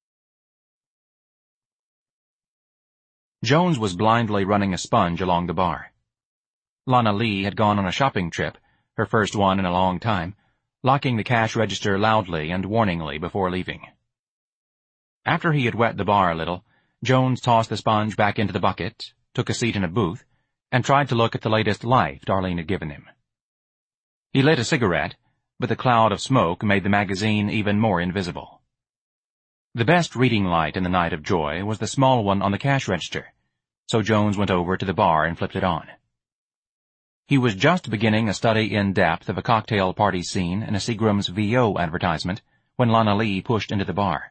Jones was blindly running a sponge along the bar. Lana Lee had gone on a shopping trip, her first one in a long time, locking the cash register loudly and warningly before leaving. After he had wet the bar a little, Jones tossed the sponge back into the bucket, took a seat in a booth, and tried to look at the latest Life Darlene had given him. He lit a cigarette, but the cloud of smoke made the magazine even more invisible. The best reading light in the night of joy was the small one on the cash register, so Jones went over to the bar and flipped it on. He was just beginning a study in depth of a cocktail party scene in a Seagram's V O advertisement when Lana Lee pushed into the bar.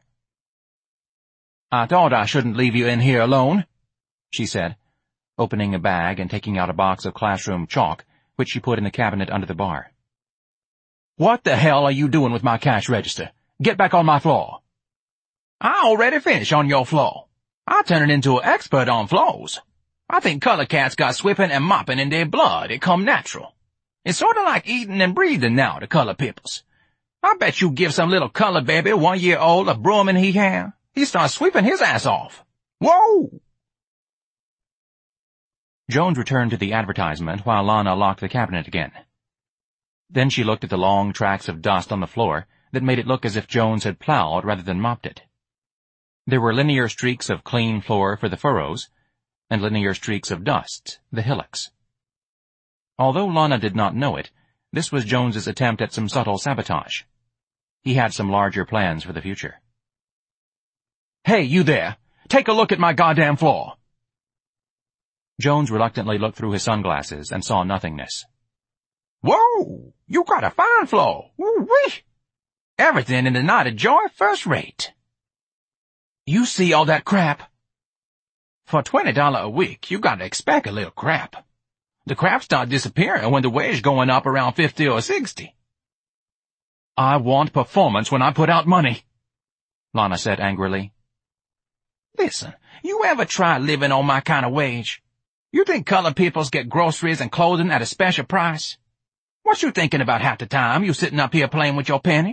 I thought I shouldn't leave you in here alone, she said, opening a bag and taking out a box of classroom chalk, which she put in the cabinet under the bar. What the hell are you doing with my cash register? Get back on my floor. I already finished on your floor. I turned into an expert on floors. I think color cats got sweeping and mopping in their blood. It come natural. It's sort of like eating and breathing now to color peoples. I bet you give some little color baby one year old a broom in he hand, he starts sweeping his ass off. Whoa! Jones returned to the advertisement while Lana locked the cabinet again. Then she looked at the long tracks of dust on the floor that made it look as if Jones had plowed rather than mopped it. There were linear streaks of clean floor for the furrows, and linear streaks of dust, the hillocks. Although Lana did not know it, this was Jones's attempt at some subtle sabotage. He had some larger plans for the future. Hey, you there! Take a look at my goddamn floor! Jones reluctantly looked through his sunglasses and saw nothingness. Whoa! You got a fine floor! Woo-wee! Everything in the night of joy first rate. You see all that crap? For twenty dollars a week, you gotta expect a little crap. The crap start disappearing when the wage going up around fifty or sixty. I want performance when I put out money, Lana said angrily. Listen, you ever try living on my kind of wage? You think colored peoples get groceries and clothing at a special price? What you thinking about half the time you sitting up here playing with your penny?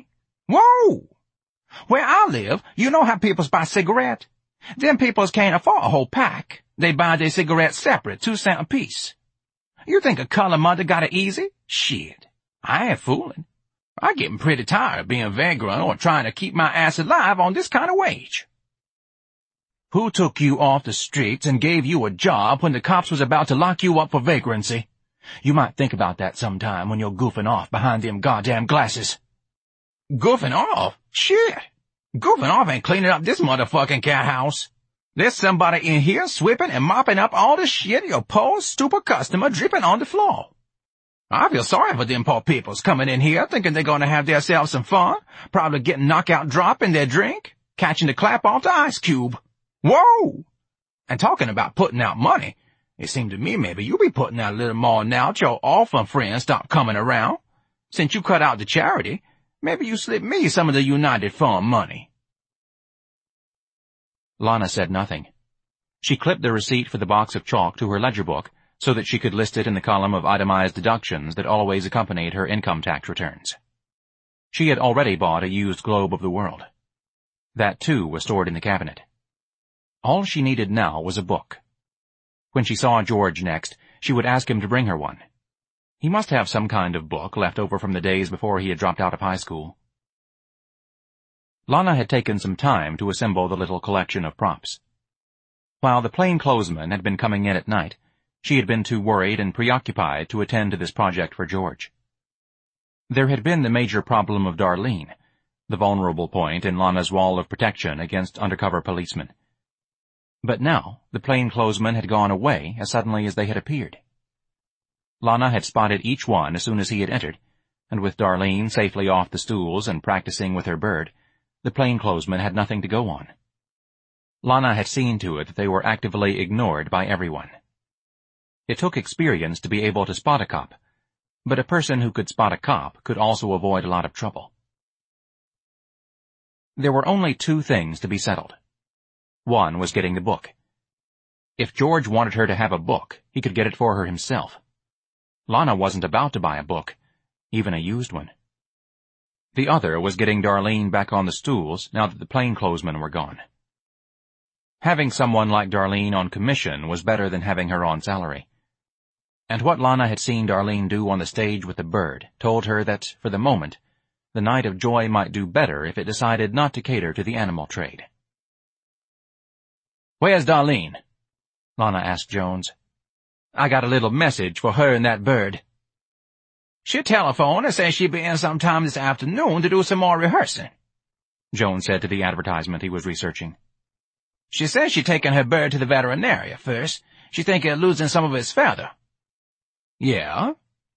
Whoa! Where I live, you know how peoples buy cigarettes? Them peoples can't afford a whole pack. They buy their cigarettes separate, two cents apiece. You think a color mother got it easy? Shit. I ain't fooling. I'm getting pretty tired of being a vagrant or trying to keep my ass alive on this kind of wage. Who took you off the streets and gave you a job when the cops was about to lock you up for vagrancy? You might think about that sometime when you're goofing off behind them goddamn glasses. Goofing off? Shit. Goofing off ain't cleaning up this motherfucking cat house. There's somebody in here sweeping and mopping up all the shit your poor, stupid customer dripping on the floor. I feel sorry for them poor peoples coming in here thinking they're gonna have themselves some fun, probably getting knockout drop in their drink, catching the clap off the ice cube. Whoa! And talking about putting out money, it seemed to me maybe you be putting out a little more now that your orphan friends stop coming around. Since you cut out the charity, maybe you slip me some of the United Fund money. Lana said nothing. She clipped the receipt for the box of chalk to her ledger book so that she could list it in the column of itemized deductions that always accompanied her income tax returns. She had already bought a used globe of the world. That, too, was stored in the cabinet. All she needed now was a book. When she saw George next, she would ask him to bring her one. He must have some kind of book left over from the days before he had dropped out of high school. Lana had taken some time to assemble the little collection of props. While the plainclothesman had been coming in at night, she had been too worried and preoccupied to attend to this project for George. There had been the major problem of Darlene, the vulnerable point in Lana's wall of protection against undercover policemen. But now the plainclothesmen had gone away as suddenly as they had appeared. Lana had spotted each one as soon as he had entered, and with Darlene safely off the stools and practicing with her bird, the plainclothesmen had nothing to go on. Lana had seen to it that they were actively ignored by everyone. It took experience to be able to spot a cop, but a person who could spot a cop could also avoid a lot of trouble. There were only two things to be settled. One was getting the book. If George wanted her to have a book, he could get it for her himself. Lana wasn't about to buy a book, even a used one. The other was getting Darlene back on the stools now that the plainclothesmen were gone. Having someone like Darlene on commission was better than having her on salary. And what Lana had seen Darlene do on the stage with the bird told her that, for the moment, the Night of Joy might do better if it decided not to cater to the animal trade. "Where's Darlene?" Lana asked Jones. "I got a little message for her and that bird." "She telephoned and said she'd be in sometime this afternoon to do some more rehearsing," Jones said to the advertisement he was researching. "She says she's taking her bird to the veterinarian first. She think it's losing some of its feather." "Yeah?"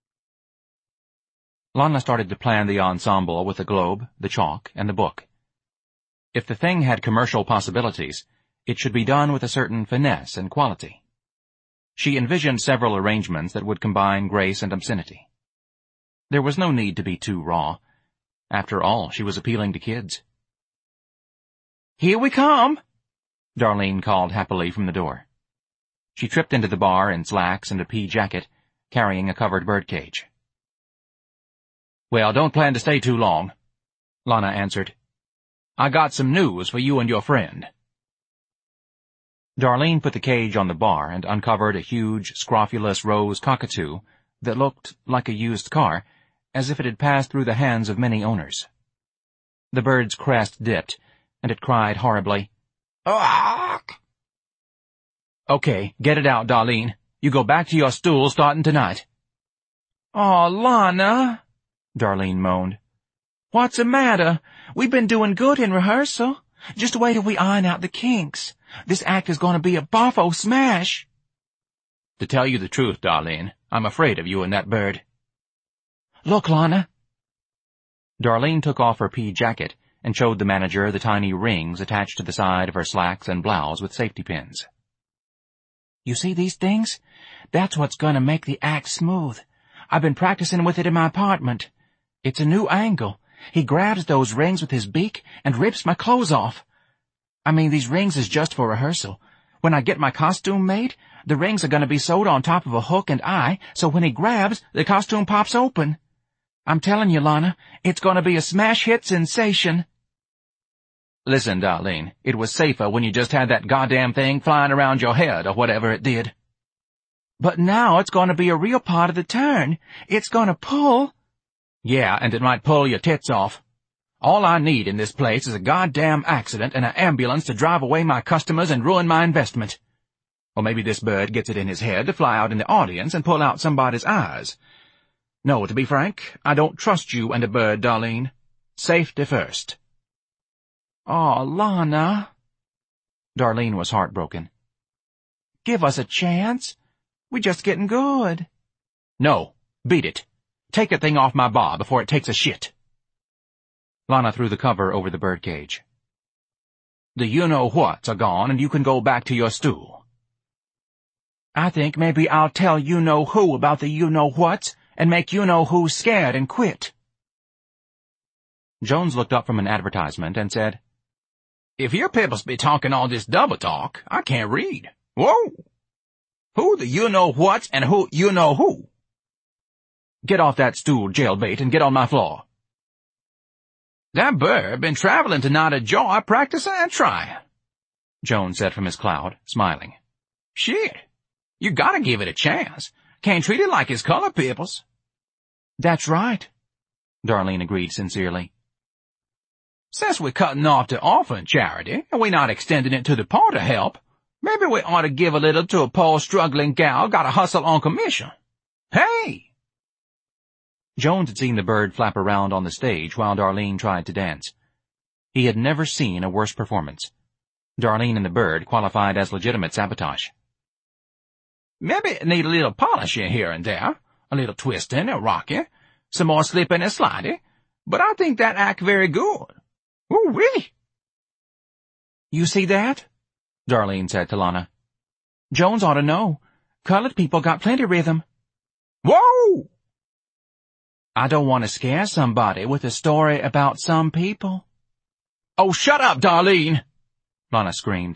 Lana started to plan the ensemble with the globe, the chalk, and the book. If the thing had commercial possibilities, it should be done with a certain finesse and quality. She envisioned several arrangements that would combine grace and obscenity. There was no need to be too raw. After all, she was appealing to kids. "Here we come," Darlene called happily from the door. She tripped into the bar in slacks and a pea jacket, carrying a covered birdcage. "Well, don't plan to stay too long," Lana answered. "I got some news for you and your friend." Darlene put the cage on the bar and uncovered a huge, scrofulous rose cockatoo that looked like a used car, as if it had passed through the hands of many owners. The bird's crest dipped, and it cried horribly, "Awk!" "Okay, get it out, Darlene. You go back to your stool starting tonight." "Aw, Lana," Darlene moaned. "What's the matter? We've been doing good in rehearsal. Just wait till we iron out the kinks. This act is going to be a boffo smash." "To tell you the truth, Darlene, I'm afraid of you and that bird." "Look, Lana." Darlene took off her pea jacket and showed the manager the tiny rings attached to the side of her slacks and blouse with safety pins. "You see these things? That's what's going to make the act smooth. I've been practicing with it in my apartment. It's a new angle. He grabs those rings with his beak and rips my clothes off. I mean, these rings is just for rehearsal. When I get my costume made, the rings are going to be sewed on top of a hook and eye, so when he grabs, the costume pops open. I'm telling you, Lana, it's gonna be a smash hit sensation. Listen, Darlene, it was safer when you just had that goddamn thing flying around your head or whatever it did. But now it's gonna be a real part of the turn. It's gonna pull. Yeah, and it might pull your tits off. All I need in this place is a goddamn accident and an ambulance to drive away my customers and ruin my investment. Or maybe this bird gets it in his head to fly out in the audience and pull out somebody's eyes. No, to be frank, I don't trust you and a bird, Darlene. Safety first. Aw, Lana. Darlene was heartbroken. Give us a chance. We're just getting good. No, beat it. Take that thing off my bar before it takes a shit. Lana threw the cover over the birdcage. The you-know-whats are gone and you can go back to your stool. I think maybe I'll tell you-know-who about the you-know-whats and make you-know-who scared and quit. Jones looked up from an advertisement and said, If your peoples be talking all this double talk, I can't read. Whoa! Who the you-know-whats and who you-know-who? Get off that stool, jailbait, and get on my floor. That bird been traveling to Nada Joy practicing and trying, Jones said from his cloud, smiling. Shit. You gotta give it a chance. Can't treat it like his color peoples. That's right, Darlene agreed sincerely. Since we're cutting off the orphan charity, and we're not extending it to the poor to help, maybe we ought to give a little to a poor struggling gal gotta hustle on commission. Hey! Jones had seen the bird flap around on the stage while Darlene tried to dance. He had never seen a worse performance. Darlene and the bird qualified as legitimate sabotage. Maybe it need a little polishing here and there, a little twisting and rocking, some more slipping and sliding, but I think that act very good. Ooh-wee! You see that? Darlene said to Lana. Jones ought to know. Colored people got plenty rhythm. Whoa! I don't want to scare somebody with a story about some people. Oh, shut up, Darlene! Lana screamed.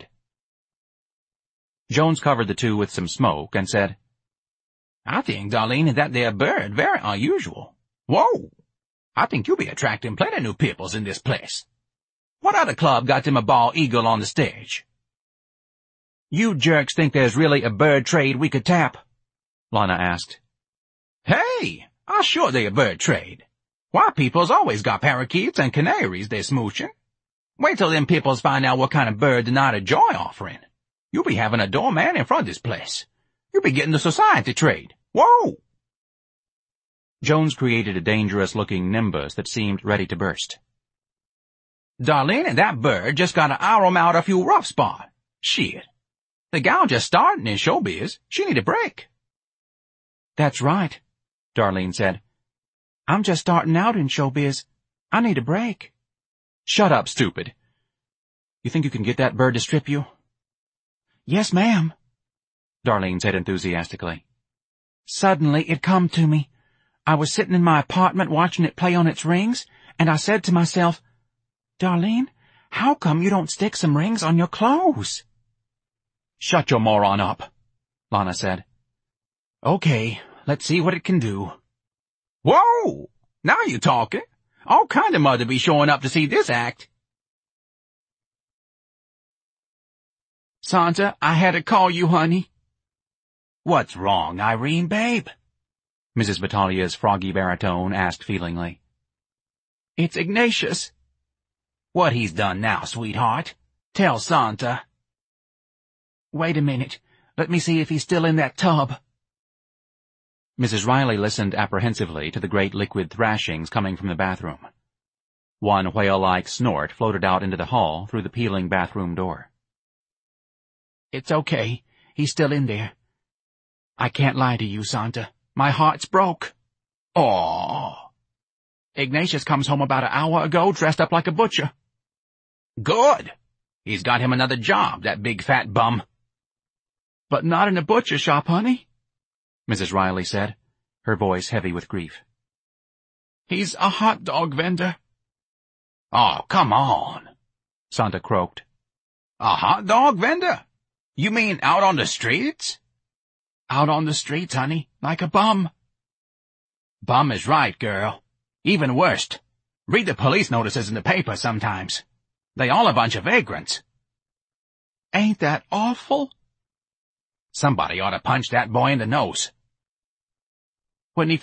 Jones covered the two with some smoke and said, I think, Darlene, that there bird very unusual. Whoa! I think you'll be attracting plenty new peoples in this place. What other club got them a bald eagle on the stage? You jerks think there's really a bird trade we could tap? Lana asked. Hey! I'm sure they a bird trade. White people's always got parakeets and canaries they're smooching. Wait till them peoples find out what kind of bird the Night of Joy offering. You'll be having a doorman in front of this place. You'll be getting the society trade. Whoa! Jones created a dangerous-looking nimbus that seemed ready to burst. Darlene and that bird just gotta iron out a few rough spot. Shit. The gal just starting in showbiz. She need a break. That's right, Darlene said. I'm just starting out in showbiz. I need a break. Shut up, stupid. You think you can get that bird to strip you? Yes, ma'am, Darlene said enthusiastically. Suddenly it come to me. I was sitting in my apartment watching it play on its rings, and I said to myself, Darlene, how come you don't stick some rings on your clothes? Shut your moron up, Lana said. Okay, let's see what it can do. Whoa! Now you're talking. All kind of mother be showing up to see this act. Santa, I had to call you, honey. What's wrong, Irene, babe? Missus Batalia's froggy baritone asked feelingly. It's Ignatius. What he's done now, sweetheart? Tell Santa. Wait a minute. Let me see if he's still in that tub. Missus Riley listened apprehensively to the great liquid thrashings coming from the bathroom. One whale-like snort floated out into the hall through the peeling bathroom door. It's okay. He's still in there. I can't lie to you, Santa. My heart's broke. Aww. Ignatius comes home about an hour ago dressed up like a butcher. Good. He's got him another job, that big fat bum. But not in a butcher shop, honey, Missus Riley said, her voice heavy with grief. He's a hot dog vendor. Oh, come on, Santa croaked. A hot dog vendor? You mean out on the streets? Out on the streets, honey, like a bum. Bum is right, girl. Even worse, read the police notices in the paper sometimes. They all a bunch of vagrants. Ain't that awful? Somebody ought to punch that boy in the nose. When he